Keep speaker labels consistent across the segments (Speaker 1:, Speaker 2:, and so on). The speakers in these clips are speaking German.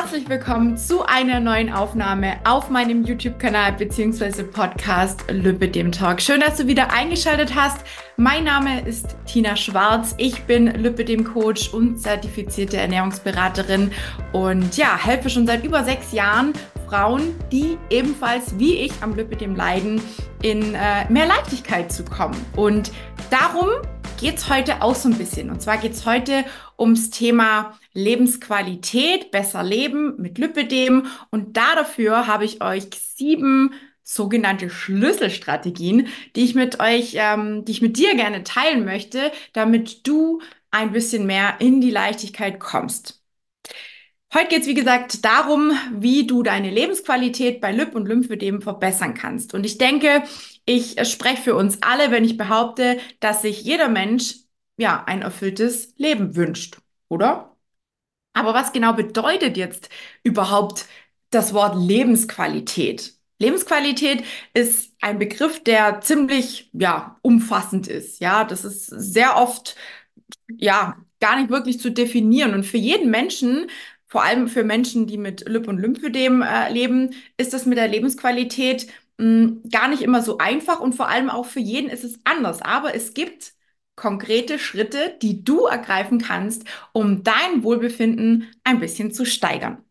Speaker 1: Herzlich willkommen zu einer neuen Aufnahme auf meinem YouTube-Kanal bzw. Podcast Lipidem Talk. Schön, dass du wieder eingeschaltet hast. Mein Name ist Tina Schwarz. Ich bin Lipidem Coach und zertifizierte Ernährungsberaterin und ja, helfe schon seit über 6 Jahren Frauen, die ebenfalls wie ich am Lipidem leiden, in mehr Leichtigkeit zu kommen. Und darum geht es heute auch so ein bisschen. Und zwar geht es heute ums Thema Lebensqualität, besser leben mit Lipidem. Und dafür habe ich euch 7 sogenannte Schlüsselstrategien, die ich mit dir gerne teilen möchte, damit du ein bisschen mehr in die Leichtigkeit kommst. Heute geht es, wie gesagt, darum, wie du deine Lebensqualität bei Lip- und Lymphödem verbessern kannst. Und ich denke, ich spreche für uns alle, wenn ich behaupte, dass sich jeder Mensch ja ein erfülltes Leben wünscht, oder? Aber was genau bedeutet jetzt überhaupt das Wort Lebensqualität? Lebensqualität ist ein Begriff, der ziemlich, ja, umfassend ist. Ja, das ist sehr oft ja, gar nicht wirklich zu definieren. Und für jeden Menschen, vor allem für Menschen, die mit Lip- und Lymphödem leben, ist das mit der Lebensqualität gar nicht immer so einfach und vor allem auch für jeden ist es anders. Aber es gibt konkrete Schritte, die du ergreifen kannst, um dein Wohlbefinden ein bisschen zu steigern.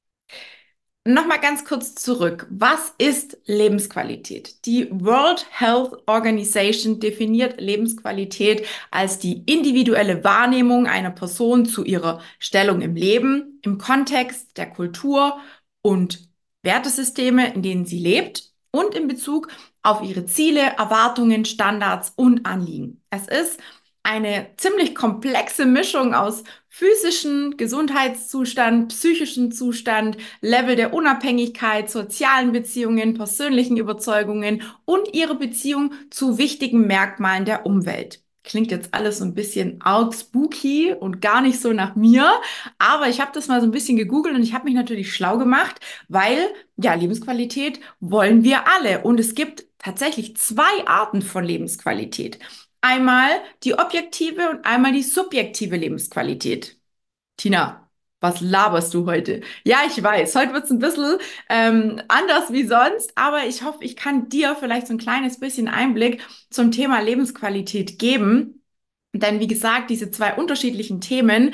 Speaker 1: Nochmal ganz kurz zurück. Was ist Lebensqualität? Die World Health Organization definiert Lebensqualität als die individuelle Wahrnehmung einer Person zu ihrer Stellung im Leben, im Kontext der Kultur und Wertesysteme, in denen sie lebt und in Bezug auf ihre Ziele, Erwartungen, Standards und Anliegen. Es ist eine ziemlich komplexe Mischung aus physischen Gesundheitszustand, psychischen Zustand, Level der Unabhängigkeit, sozialen Beziehungen, persönlichen Überzeugungen und ihre Beziehung zu wichtigen Merkmalen der Umwelt. Klingt jetzt alles so ein bisschen arg spooky und gar nicht so nach mir, aber ich habe das mal so ein bisschen gegoogelt und ich habe mich natürlich schlau gemacht, weil ja, Lebensqualität wollen wir alle und es gibt tatsächlich 2 Arten von Lebensqualität. Einmal die objektive und einmal die subjektive Lebensqualität. Tina, was laberst du heute? Ja, ich weiß, heute wird es ein bisschen anders wie sonst, aber ich hoffe, ich kann dir vielleicht so ein kleines bisschen Einblick zum Thema Lebensqualität geben. Denn wie gesagt, diese 2 unterschiedlichen Themen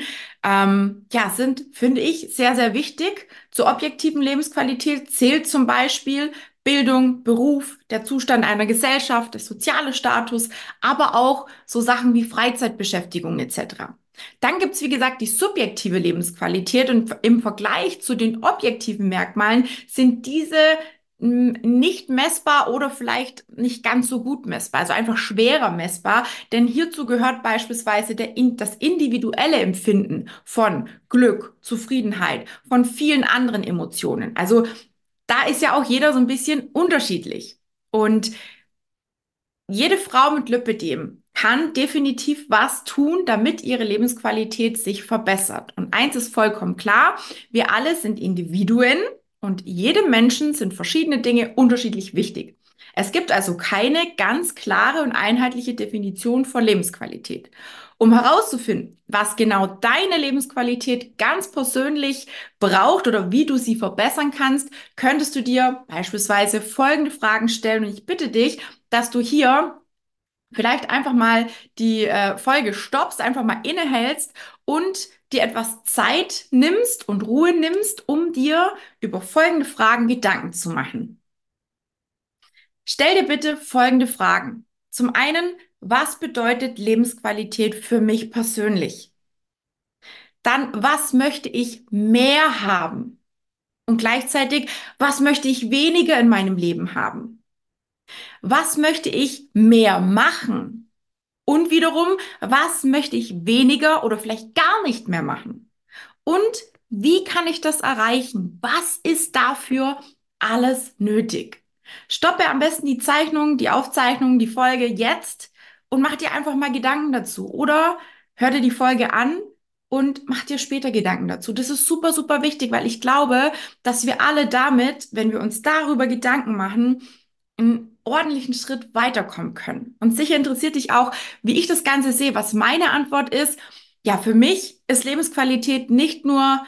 Speaker 1: ja, sind, finde ich, sehr, sehr wichtig. Zur objektiven Lebensqualität zählt zum Beispiel Bildung, Beruf, der Zustand einer Gesellschaft, der soziale Status, aber auch so Sachen wie Freizeitbeschäftigung etc. Dann gibt's wie gesagt, die subjektive Lebensqualität und im Vergleich zu den objektiven Merkmalen sind diese nicht messbar oder vielleicht nicht ganz so gut messbar, also einfach schwerer messbar, denn hierzu gehört beispielsweise das individuelle Empfinden von Glück, Zufriedenheit, von vielen anderen Emotionen. Also da ist ja auch jeder so ein bisschen unterschiedlich. Und jede Frau mit Lipödem kann definitiv was tun, damit ihre Lebensqualität sich verbessert. Und eins ist vollkommen klar, wir alle sind Individuen und jedem Menschen sind verschiedene Dinge unterschiedlich wichtig. Es gibt also keine ganz klare und einheitliche Definition von Lebensqualität. Um herauszufinden, was genau deine Lebensqualität ganz persönlich braucht oder wie du sie verbessern kannst, könntest du dir beispielsweise folgende Fragen stellen. Und ich bitte dich, dass du hier vielleicht einfach mal die Folge stoppst, einfach mal innehältst und dir etwas Zeit nimmst und Ruhe nimmst, um dir über folgende Fragen Gedanken zu machen. Stell dir bitte folgende Fragen. Zum einen, was bedeutet Lebensqualität für mich persönlich? Dann, was möchte ich mehr haben? Und gleichzeitig, was möchte ich weniger in meinem Leben haben? Was möchte ich mehr machen? Und wiederum, was möchte ich weniger oder vielleicht gar nicht mehr machen? Und wie kann ich das erreichen? Was ist dafür alles nötig? Stoppe am besten die Zeichnung, die Aufzeichnung, die Folge jetzt und mach dir einfach mal Gedanken dazu. Oder hör dir die Folge an und mach dir später Gedanken dazu. Das ist super, super wichtig, weil ich glaube, dass wir alle damit, wenn wir uns darüber Gedanken machen, einen ordentlichen Schritt weiterkommen können. Und sicher interessiert dich auch, wie ich das Ganze sehe, was meine Antwort ist. Ja, für mich ist Lebensqualität nicht nur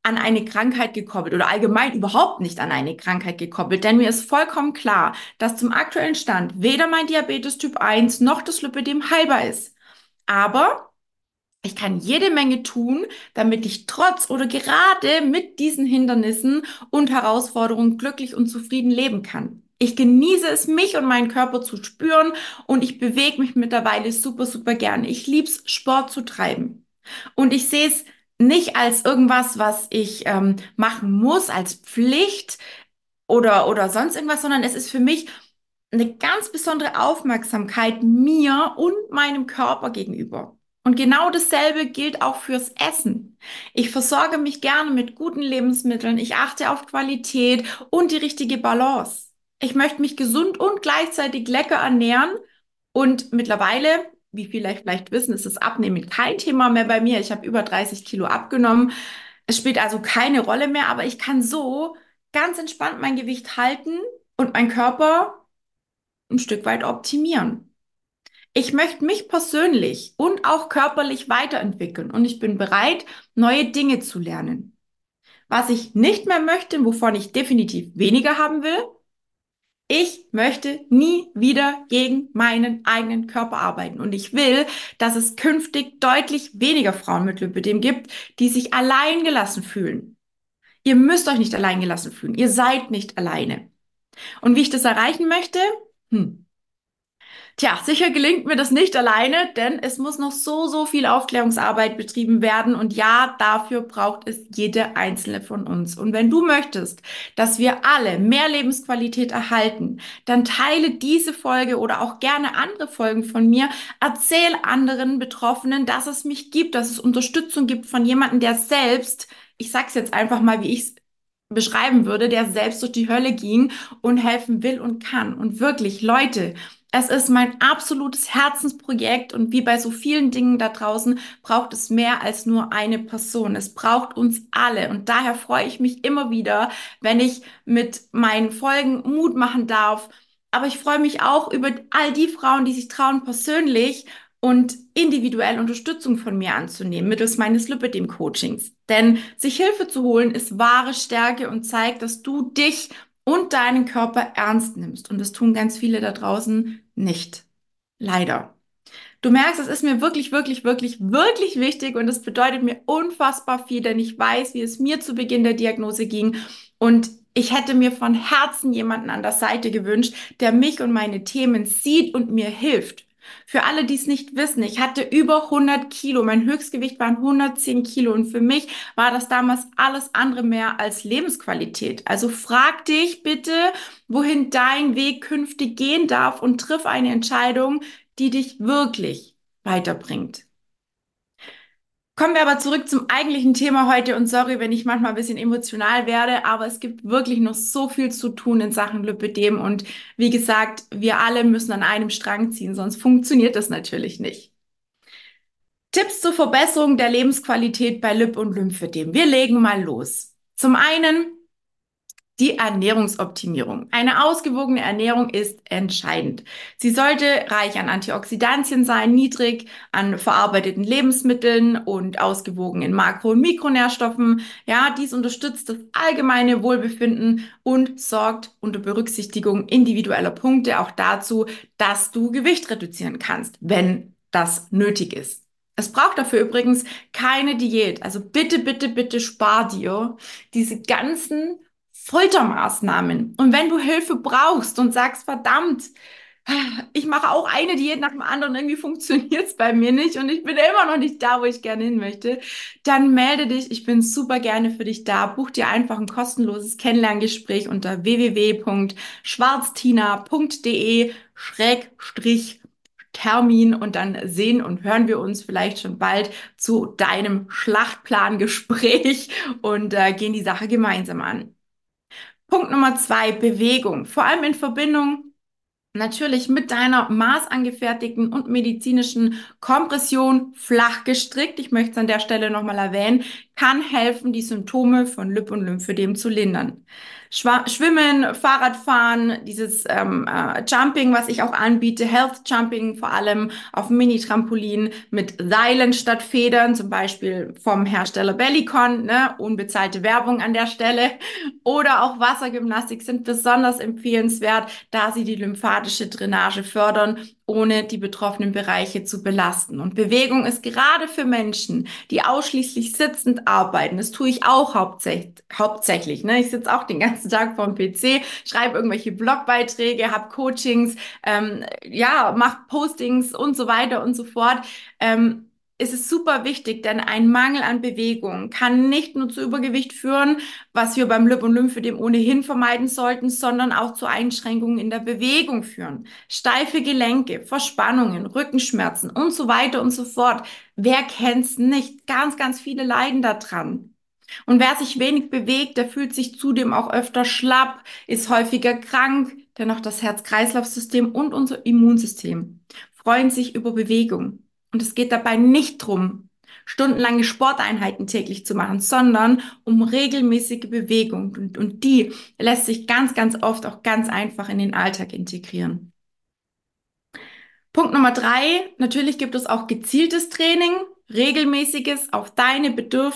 Speaker 1: an eine Krankheit gekoppelt oder allgemein überhaupt nicht an eine Krankheit gekoppelt, denn mir ist vollkommen klar, dass zum aktuellen Stand weder mein Diabetes Typ 1 noch das Lipödem heilbar ist. Aber ich kann jede Menge tun, damit ich trotz oder gerade mit diesen Hindernissen und Herausforderungen glücklich und zufrieden leben kann. Ich genieße es, mich und meinen Körper zu spüren und ich bewege mich mittlerweile super, super gerne. Ich liebe es, Sport zu treiben. Und ich sehe es nicht als irgendwas, was ich machen muss, als Pflicht oder sonst irgendwas, sondern es ist für mich eine ganz besondere Aufmerksamkeit mir und meinem Körper gegenüber. Und genau dasselbe gilt auch fürs Essen. Ich versorge mich gerne mit guten Lebensmitteln. Ich achte auf Qualität und die richtige Balance. Ich möchte mich gesund und gleichzeitig lecker ernähren. Und mittlerweile, wie viele vielleicht wissen, ist das Abnehmen kein Thema mehr bei mir. Ich habe über 30 Kilo abgenommen. Es spielt also keine Rolle mehr, aber ich kann so ganz entspannt mein Gewicht halten und mein Körper ein Stück weit optimieren. Ich möchte mich persönlich und auch körperlich weiterentwickeln und ich bin bereit, neue Dinge zu lernen. Was ich nicht mehr möchte, wovon ich definitiv weniger haben will, ich möchte nie wieder gegen meinen eigenen Körper arbeiten. Und ich will, dass es künftig deutlich weniger Frauen mit Lipödem gibt, die sich allein gelassen fühlen. Ihr müsst euch nicht allein gelassen fühlen. Ihr seid nicht alleine. Und wie ich das erreichen möchte? Hm. Tja, sicher gelingt mir das nicht alleine, denn es muss noch so, so viel Aufklärungsarbeit betrieben werden. Und ja, dafür braucht es jede einzelne von uns. Und wenn du möchtest, dass wir alle mehr Lebensqualität erhalten, dann teile diese Folge oder auch gerne andere Folgen von mir. Erzähl anderen Betroffenen, dass es mich gibt, dass es Unterstützung gibt von jemandem, der selbst, ich sag's jetzt einfach mal, wie ich es beschreiben würde, der selbst durch die Hölle ging und helfen will und kann. Und wirklich, Leute, es ist mein absolutes Herzensprojekt und wie bei so vielen Dingen da draußen braucht es mehr als nur eine Person. Es braucht uns alle und daher freue ich mich immer wieder, wenn ich mit meinen Folgen Mut machen darf. Aber ich freue mich auch über all die Frauen, die sich trauen, persönlich und individuell Unterstützung von mir anzunehmen, mittels meines Lipidem-Coachings. Denn sich Hilfe zu holen ist wahre Stärke und zeigt, dass du dich und deinen Körper ernst nimmst. Und das tun ganz viele da draußen nicht. Leider. Du merkst, es ist mir wirklich, wirklich, wirklich, wirklich wichtig und es bedeutet mir unfassbar viel, denn ich weiß, wie es mir zu Beginn der Diagnose ging und ich hätte mir von Herzen jemanden an der Seite gewünscht, der mich und meine Themen sieht und mir hilft. Für alle, die es nicht wissen, ich hatte über 100 Kilo. Mein Höchstgewicht waren 110 Kilo und für mich war das damals alles andere mehr als Lebensqualität. Also frag dich bitte, wohin dein Weg künftig gehen darf und triff eine Entscheidung, die dich wirklich weiterbringt. Kommen wir aber zurück zum eigentlichen Thema heute und sorry, wenn ich manchmal ein bisschen emotional werde, aber es gibt wirklich noch so viel zu tun in Sachen Lipödem und wie gesagt, wir alle müssen an einem Strang ziehen, sonst funktioniert das natürlich nicht. Tipps zur Verbesserung der Lebensqualität bei Lip- und Lymphödem. Wir legen mal los. Zum einen die Ernährungsoptimierung. Eine ausgewogene Ernährung ist entscheidend. Sie sollte reich an Antioxidantien sein, niedrig an verarbeiteten Lebensmitteln und ausgewogen in Makro- und Mikronährstoffen. Ja, dies unterstützt das allgemeine Wohlbefinden und sorgt unter Berücksichtigung individueller Punkte auch dazu, dass du Gewicht reduzieren kannst, wenn das nötig ist. Es braucht dafür übrigens keine Diät. Also bitte, bitte, bitte spar dir diese ganzen Foltermaßnahmen. Und wenn du Hilfe brauchst und sagst, verdammt, ich mache auch eine Diät nach dem anderen, irgendwie funktioniert es bei mir nicht und ich bin immer noch nicht da, wo ich gerne hin möchte, dann melde dich. Ich bin super gerne für dich da. Buch dir einfach ein kostenloses Kennenlerngespräch unter www.schwarztina.de/Termin und dann sehen und hören wir uns vielleicht schon bald zu deinem Schlachtplangespräch und gehen die Sache gemeinsam an. Punkt Nummer 2, Bewegung. Vor allem in Verbindung natürlich mit deiner maßangefertigten und medizinischen Kompression flach gestrickt, ich möchte es an der Stelle nochmal erwähnen, kann helfen, die Symptome von Lip- und Lymphödem zu lindern. Schwimmen, Fahrradfahren, dieses Jumping, was ich auch anbiete, Health Jumping, vor allem auf Mini-Trampolin mit Seilen statt Federn, zum Beispiel vom Hersteller Bellicon, ne? Unbezahlte Werbung an der Stelle. Oder auch Wassergymnastik sind besonders empfehlenswert, da sie die lymphatische Drainage fördern, ohne die betroffenen Bereiche zu belasten. Und Bewegung ist gerade für Menschen, die ausschließlich sitzend arbeiten, das tue ich auch hauptsächlich, ne? Ich sitze auch den ganzen Tag vorm PC, schreibe irgendwelche Blogbeiträge, habe Coachings, ja, mache Postings und so weiter und so fort. Es ist super wichtig, denn ein Mangel an Bewegung kann nicht nur zu Übergewicht führen, was wir beim Lip- und Lymphödem ohnehin vermeiden sollten, sondern auch zu Einschränkungen in der Bewegung führen. Steife Gelenke, Verspannungen, Rückenschmerzen und so weiter und so fort. Wer kennt's nicht? Ganz, ganz viele leiden daran. Und wer sich wenig bewegt, der fühlt sich zudem auch öfter schlapp, ist häufiger krank, denn auch das Herz-Kreislauf-System und unser Immunsystem freuen sich über Bewegung. Und es geht dabei nicht drum, stundenlange Sporteinheiten täglich zu machen, sondern um regelmäßige Bewegung. Und die lässt sich ganz, ganz oft auch ganz einfach in den Alltag integrieren. Punkt Nummer 3, natürlich gibt es auch gezieltes Training, regelmäßiges, auf deine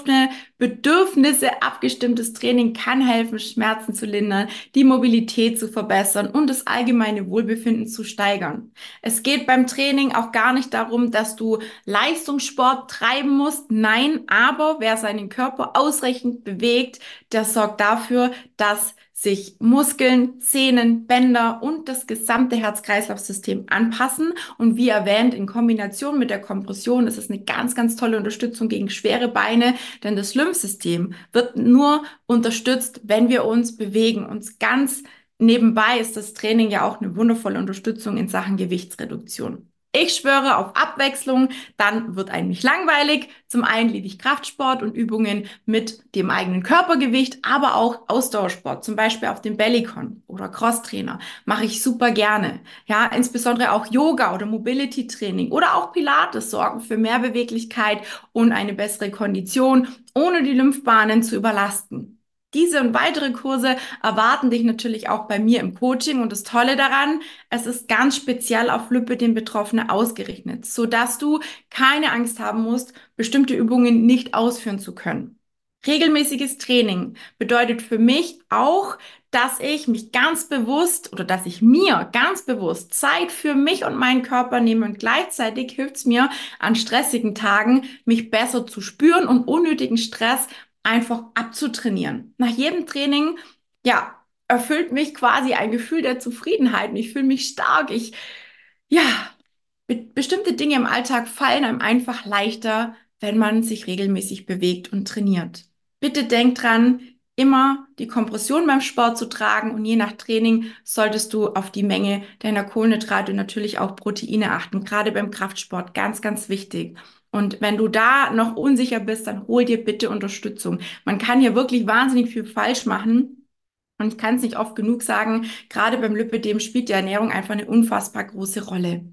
Speaker 1: Bedürfnisse abgestimmtes Training kann helfen, Schmerzen zu lindern, die Mobilität zu verbessern und das allgemeine Wohlbefinden zu steigern. Es geht beim Training auch gar nicht darum, dass du Leistungssport treiben musst. Nein, aber wer seinen Körper ausreichend bewegt, der sorgt dafür, dass sich Muskeln, Sehnen, Bänder und das gesamte Herz-Kreislauf-System anpassen. Und wie erwähnt, in Kombination mit der Kompression ist es eine ganz, ganz tolle Unterstützung gegen schwere Beine, denn das Lymphsystem wird nur unterstützt, wenn wir uns bewegen. Und ganz nebenbei ist das Training ja auch eine wundervolle Unterstützung in Sachen Gewichtsreduktion. Ich schwöre auf Abwechslung, dann wird einem nicht langweilig. Zum einen liebe ich Kraftsport und Übungen mit dem eigenen Körpergewicht, aber auch Ausdauersport, zum Beispiel auf dem Bellicon oder Crosstrainer, mache ich super gerne. Ja, insbesondere auch Yoga oder Mobility Training oder auch Pilates sorgen für mehr Beweglichkeit und eine bessere Kondition, ohne die Lymphbahnen zu überlasten. Diese und weitere Kurse erwarten dich natürlich auch bei mir im Coaching und das Tolle daran, es ist ganz speziell auf Lymphödem-Betroffene ausgerichtet, sodass du keine Angst haben musst, bestimmte Übungen nicht ausführen zu können. Regelmäßiges Training bedeutet für mich auch, dass ich mich ganz bewusst oder dass ich mir ganz bewusst Zeit für mich und meinen Körper nehme und gleichzeitig hilft es mir an stressigen Tagen, mich besser zu spüren und unnötigen Stress einfach abzutrainieren. Nach jedem Training, ja, erfüllt mich quasi ein Gefühl der Zufriedenheit und ich fühle mich stark. Ja, bestimmte Dinge im Alltag fallen einem einfach leichter, wenn man sich regelmäßig bewegt und trainiert. Bitte denk dran, immer die Kompression beim Sport zu tragen und je nach Training solltest du auf die Menge deiner Kohlenhydrate und natürlich auch Proteine achten. Gerade beim Kraftsport ganz, ganz wichtig. Und wenn du da noch unsicher bist, dann hol dir bitte Unterstützung. Man kann hier wirklich wahnsinnig viel falsch machen. Und ich kann es nicht oft genug sagen, gerade beim Lipödem spielt die Ernährung einfach eine unfassbar große Rolle.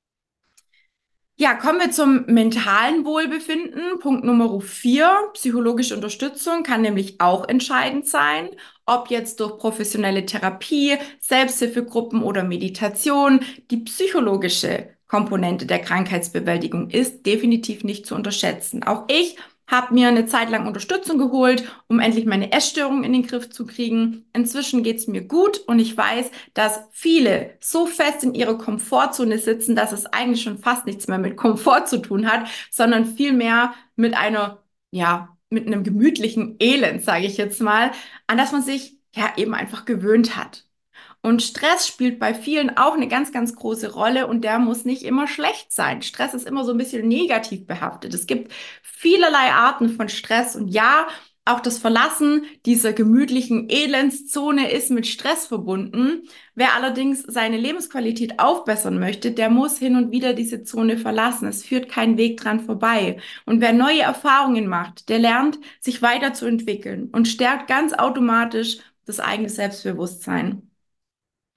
Speaker 1: Ja, kommen wir zum mentalen Wohlbefinden. Punkt Nummer 4. Psychologische Unterstützung kann nämlich auch entscheidend sein, ob jetzt durch professionelle Therapie, Selbsthilfegruppen oder Meditation. Die psychologische Komponente der Krankheitsbewältigung ist definitiv nicht zu unterschätzen. Auch ich habe mir eine Zeit lang Unterstützung geholt, um endlich meine Essstörung in den Griff zu kriegen. Inzwischen geht es mir gut und ich weiß, dass viele so fest in ihrer Komfortzone sitzen, dass es eigentlich schon fast nichts mehr mit Komfort zu tun hat, sondern vielmehr mit mit einem gemütlichen Elend, sage ich jetzt mal, an das man sich ja eben einfach gewöhnt hat. Und Stress spielt bei vielen auch eine ganz, ganz große Rolle und der muss nicht immer schlecht sein. Stress ist immer so ein bisschen negativ behaftet. Es gibt vielerlei Arten von Stress und ja, auch das Verlassen dieser gemütlichen Elendszone ist mit Stress verbunden. Wer allerdings seine Lebensqualität aufbessern möchte, der muss hin und wieder diese Zone verlassen. Es führt kein Weg dran vorbei. Und wer neue Erfahrungen macht, der lernt, sich weiterzuentwickeln und stärkt ganz automatisch das eigene Selbstbewusstsein.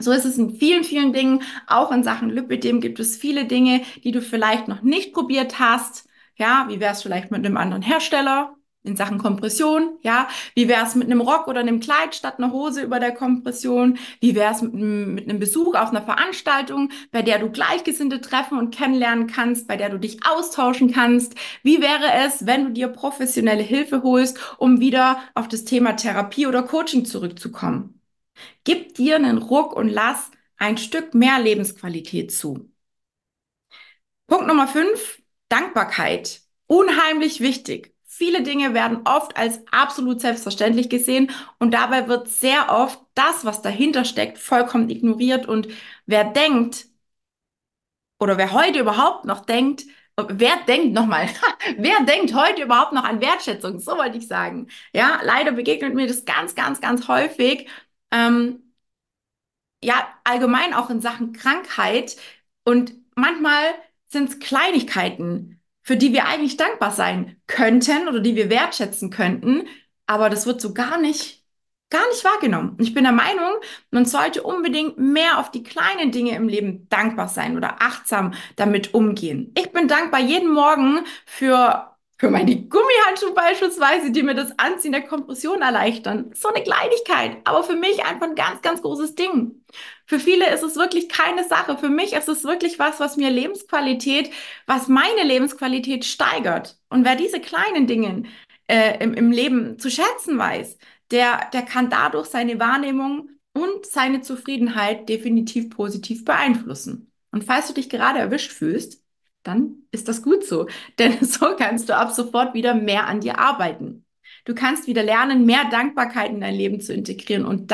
Speaker 1: So ist es in vielen, vielen Dingen. Auch in Sachen Lipödem gibt es viele Dinge, die du vielleicht noch nicht probiert hast. Ja, wie wäre es vielleicht mit einem anderen Hersteller in Sachen Kompression? Ja, wie wäre es mit einem Rock oder einem Kleid statt einer Hose über der Kompression? Wie wäre es mit einem Besuch auf einer Veranstaltung, bei der du Gleichgesinnte treffen und kennenlernen kannst, bei der du dich austauschen kannst? Wie wäre es, wenn du dir professionelle Hilfe holst, um wieder auf das Thema Therapie oder Coaching zurückzukommen? Gib dir einen Ruck und lass ein Stück mehr Lebensqualität zu. Punkt Nummer 5: Dankbarkeit. Unheimlich wichtig. Viele Dinge werden oft als absolut selbstverständlich gesehen und dabei wird sehr oft das, was dahinter steckt, vollkommen ignoriert. Und wer denkt oder wer heute überhaupt noch denkt, wer denkt nochmal, wer denkt heute überhaupt noch an Wertschätzung? So wollte ich sagen. Ja, leider begegnet mir das ganz, ganz, ganz häufig. Ähm, ja, allgemein auch in Sachen Krankheit. Und manchmal sind es Kleinigkeiten, für die wir eigentlich dankbar sein könnten oder die wir wertschätzen könnten. Aber das wird so gar nicht wahrgenommen. Und ich bin der Meinung, man sollte unbedingt mehr auf die kleinen Dinge im Leben dankbar sein oder achtsam damit umgehen. Ich bin dankbar jeden Morgen für meine Gummihandschuhe beispielsweise, die mir das Anziehen der Kompression erleichtern. So eine Kleinigkeit, aber für mich einfach ein ganz, ganz großes Ding. Für viele ist es wirklich keine Sache. Für mich ist es wirklich was, was meine Lebensqualität steigert. Und wer diese kleinen Dinge im Leben zu schätzen weiß, der kann dadurch seine Wahrnehmung und seine Zufriedenheit definitiv positiv beeinflussen. Und falls du dich gerade erwischt fühlst, dann ist das gut so, denn so kannst du ab sofort wieder mehr an dir arbeiten. Du kannst wieder lernen, mehr Dankbarkeit in dein Leben zu integrieren und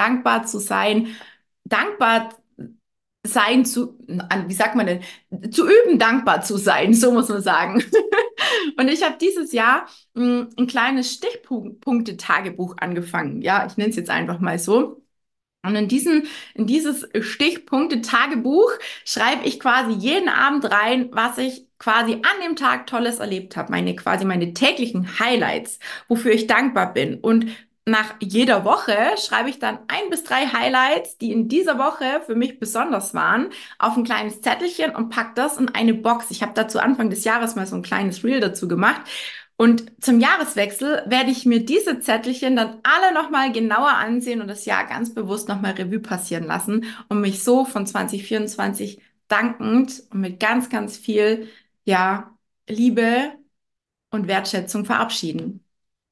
Speaker 1: dankbar sein wie sagt man denn, zu üben, dankbar zu sein, so muss man sagen. Und ich habe dieses Jahr ein kleines Stichpunkte-Tagebuch angefangen. Ja, ich nenne es jetzt einfach mal so. Und in dieses Stichpunkte-Tagebuch schreibe ich quasi jeden Abend rein, was ich quasi an dem Tag Tolles erlebt habe. Quasi meine täglichen Highlights, wofür ich dankbar bin. Und nach jeder Woche schreibe ich dann 1 bis 3 Highlights, die in dieser Woche für mich besonders waren, auf ein kleines Zettelchen und pack das in eine Box. Ich habe dazu Anfang des Jahres mal so ein kleines Reel dazu gemacht. Und zum Jahreswechsel werde ich mir diese Zettelchen dann alle nochmal genauer ansehen und das Jahr ganz bewusst nochmal Revue passieren lassen und mich so von 2024 dankend und mit ganz, ganz viel, ja, Liebe und Wertschätzung verabschieden.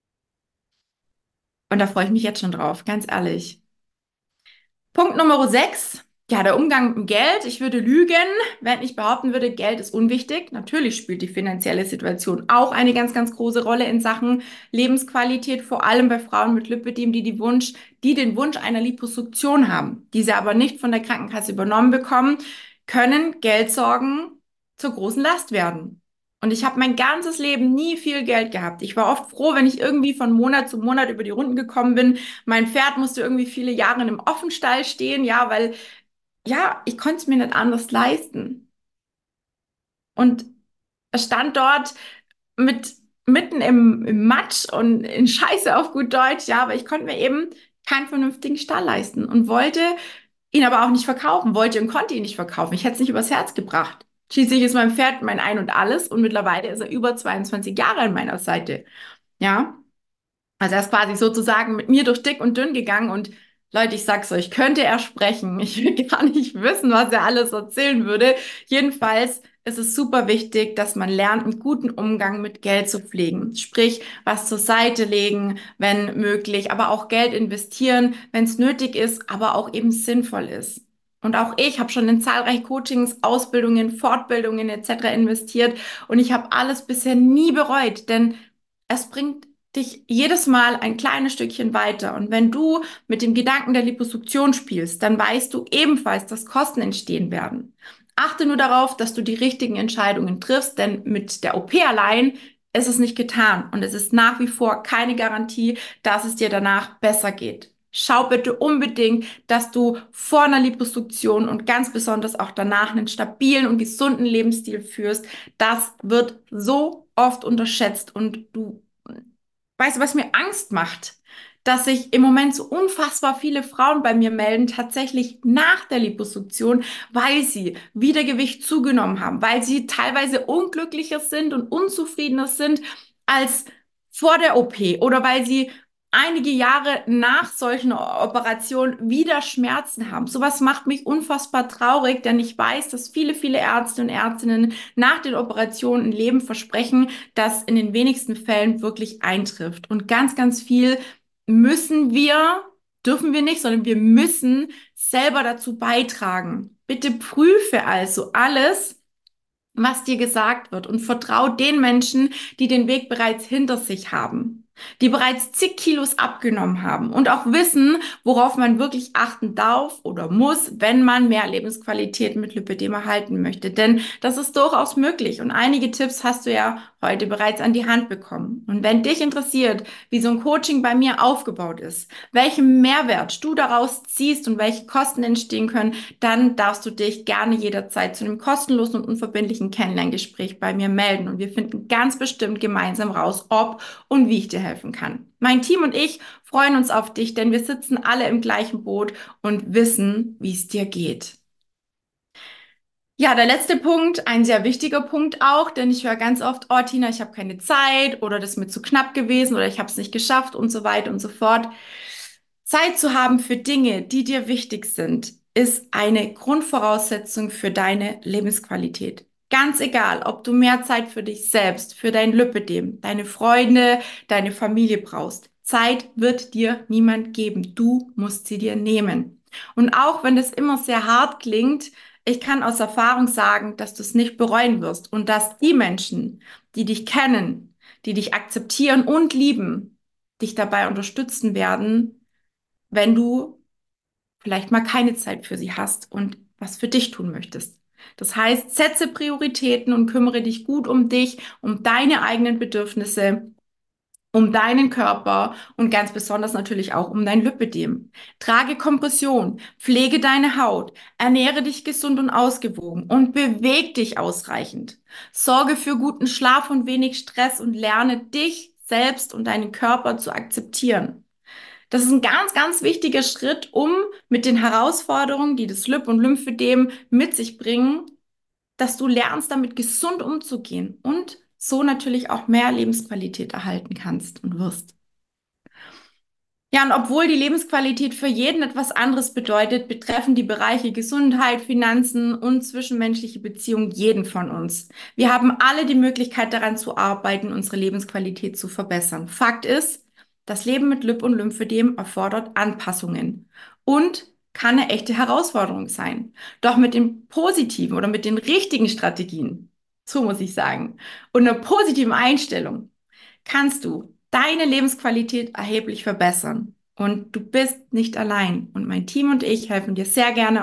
Speaker 1: Und da freue ich mich jetzt schon drauf, ganz ehrlich. Punkt Nummer 6. Ja, der Umgang mit dem Geld. Ich würde lügen, wenn ich behaupten würde, Geld ist unwichtig. Natürlich spielt die finanzielle Situation auch eine ganz, ganz große Rolle in Sachen Lebensqualität, vor allem bei Frauen mit Lipödem, die den Wunsch einer Liposuktion haben, diese aber nicht von der Krankenkasse übernommen bekommen, können Geldsorgen zur großen Last werden. Und ich habe mein ganzes Leben nie viel Geld gehabt. Ich war oft froh, wenn ich irgendwie von Monat zu Monat über die Runden gekommen bin. Mein Pferd musste irgendwie viele Jahre in einem Offenstall stehen, ja, weil, ja, ich konnte es mir nicht anders leisten. Und es stand dort mit, mitten im Matsch und in Scheiße auf gut Deutsch, ja, aber ich konnte mir eben keinen vernünftigen Stall leisten und wollte ihn aber auch nicht verkaufen, wollte und konnte ihn nicht verkaufen. Ich hätte es nicht übers Herz gebracht. Schließlich ist mein Pferd mein Ein und Alles und mittlerweile ist er über 22 Jahre an meiner Seite. Ja. Also er ist quasi sozusagen mit mir durch dick und dünn gegangen und Leute, ich sag's euch, könnte er sprechen. Ich will gar nicht wissen, was er alles erzählen würde. Jedenfalls ist es super wichtig, dass man lernt, einen guten Umgang mit Geld zu pflegen. Sprich, was zur Seite legen, wenn möglich, aber auch Geld investieren, wenn es nötig ist, aber auch eben sinnvoll ist. Und auch ich habe schon in zahlreiche Coachings, Ausbildungen, Fortbildungen etc. investiert und ich habe alles bisher nie bereut, denn es bringt dich jedes Mal ein kleines Stückchen weiter. Und wenn du mit dem Gedanken der Liposuktion spielst, dann weißt du ebenfalls, dass Kosten entstehen werden. Achte nur darauf, dass du die richtigen Entscheidungen triffst, denn mit der OP allein ist es nicht getan. Und es ist nach wie vor keine Garantie, dass es dir danach besser geht. Schau bitte unbedingt, dass du vor einer Liposuktion und ganz besonders auch danach einen stabilen und gesunden Lebensstil führst. Das wird so oft unterschätzt und du weißt du, was mir Angst macht? dass sich im Moment so unfassbar viele Frauen bei mir melden, tatsächlich nach der Liposuktion, weil sie wieder Gewicht zugenommen haben, weil sie teilweise unglücklicher sind und unzufriedener sind als vor der OP oder weil sie einige Jahre nach solchen Operationen wieder Schmerzen haben. Sowas macht mich unfassbar traurig, denn ich weiß, dass viele, viele Ärzte und Ärztinnen nach den Operationen ein Leben versprechen, das in den wenigsten Fällen wirklich eintrifft. Und ganz, ganz viel müssen wir, dürfen wir nicht, sondern wir müssen selber dazu beitragen. Bitte prüfe also alles, was dir gesagt wird und vertrau den Menschen, die den Weg bereits hinter sich haben, die bereits zig Kilos abgenommen haben und auch wissen, worauf man wirklich achten darf oder muss, wenn man mehr Lebensqualität mit Lipödem erhalten möchte. Denn das ist durchaus möglich und einige Tipps hast du ja heute bereits an die Hand bekommen. Und wenn dich interessiert, wie so ein Coaching bei mir aufgebaut ist, welchen Mehrwert du daraus ziehst und welche Kosten entstehen können, dann darfst du dich gerne jederzeit zu einem kostenlosen und unverbindlichen Kennenlerngespräch bei mir melden. Und wir finden ganz bestimmt gemeinsam raus, ob und wie ich dir helfen kann. Mein Team und ich freuen uns auf dich, denn wir sitzen alle im gleichen Boot und wissen, wie es dir geht. Ja, der letzte Punkt, ein sehr wichtiger Punkt auch, denn ich höre ganz oft, oh Tina, ich habe keine Zeit oder das ist mir zu knapp gewesen oder ich habe es nicht geschafft und so weiter und so fort. Zeit zu haben für Dinge, die dir wichtig sind, ist eine Grundvoraussetzung für deine Lebensqualität. Ganz egal, ob du mehr Zeit für dich selbst, für dein Lipödem, deine Freunde, deine Familie brauchst. Zeit wird dir niemand geben. Du musst sie dir nehmen. Und auch wenn das immer sehr hart klingt, ich kann aus Erfahrung sagen, dass du es nicht bereuen wirst und dass die Menschen, die dich kennen, die dich akzeptieren und lieben, dich dabei unterstützen werden, wenn du vielleicht mal keine Zeit für sie hast und was für dich tun möchtest. Das heißt, setze Prioritäten und kümmere dich gut um dich, um deine eigenen Bedürfnisse, um deinen Körper und ganz besonders natürlich auch um dein Lipödem. Trage Kompression, pflege deine Haut, ernähre dich gesund und ausgewogen und beweg dich ausreichend. Sorge für guten Schlaf und wenig Stress und lerne dich selbst und deinen Körper zu akzeptieren. Das ist ein ganz, ganz wichtiger Schritt, um mit den Herausforderungen, die das Lip- und Lymphödem mit sich bringen, dass du lernst, damit gesund umzugehen und so natürlich auch mehr Lebensqualität erhalten kannst und wirst. Ja, und obwohl die Lebensqualität für jeden etwas anderes bedeutet, betreffen die Bereiche Gesundheit, Finanzen und zwischenmenschliche Beziehungen jeden von uns. Wir haben alle die Möglichkeit daran zu arbeiten, unsere Lebensqualität zu verbessern. Fakt ist, das Leben mit Lip- und Lymphödem erfordert Anpassungen und kann eine echte Herausforderung sein. Doch mit den positiven oder mit den richtigen Strategien, so muss ich sagen, und einer positiven Einstellung kannst du deine Lebensqualität erheblich verbessern. Und du bist nicht allein. Und mein Team und ich helfen dir sehr gerne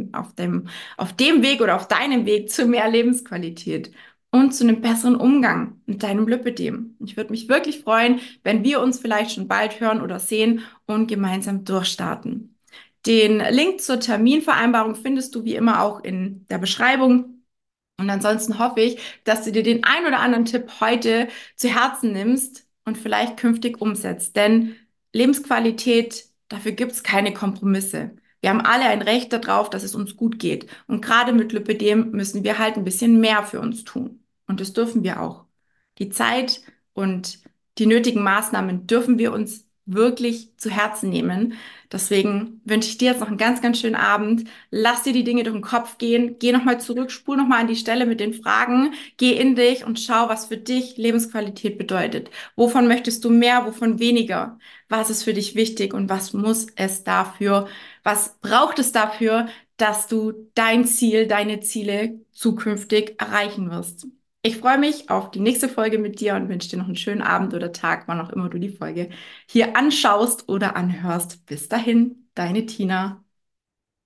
Speaker 1: auf dem Weg oder auf deinem Weg zu mehr Lebensqualität und zu einem besseren Umgang mit deinem Lipödem. Ich würde mich wirklich freuen, wenn wir uns vielleicht schon bald hören oder sehen und gemeinsam durchstarten. Den Link zur Terminvereinbarung findest du wie immer auch in der Beschreibung. Und ansonsten hoffe ich, dass du dir den ein oder anderen Tipp heute zu Herzen nimmst und vielleicht künftig umsetzt. Denn Lebensqualität, dafür gibt es keine Kompromisse. Wir haben alle ein Recht darauf, dass es uns gut geht. Und gerade mit Lipödem müssen wir halt ein bisschen mehr für uns tun. Und das dürfen wir auch. Die Zeit und die nötigen Maßnahmen dürfen wir uns wirklich zu Herzen nehmen. Deswegen wünsche ich dir jetzt noch einen ganz, ganz schönen Abend. Lass dir die Dinge durch den Kopf gehen. Geh nochmal zurück, spul nochmal an die Stelle mit den Fragen. Geh in dich und schau, was für dich Lebensqualität bedeutet. Wovon möchtest du mehr, wovon weniger? Was ist für dich wichtig und was braucht es dafür, dass du dein Ziel, deine Ziele zukünftig erreichen wirst? Ich freue mich auf die nächste Folge mit dir und wünsche dir noch einen schönen Abend oder Tag, wann auch immer du die Folge hier anschaust oder anhörst. Bis dahin, deine Tina.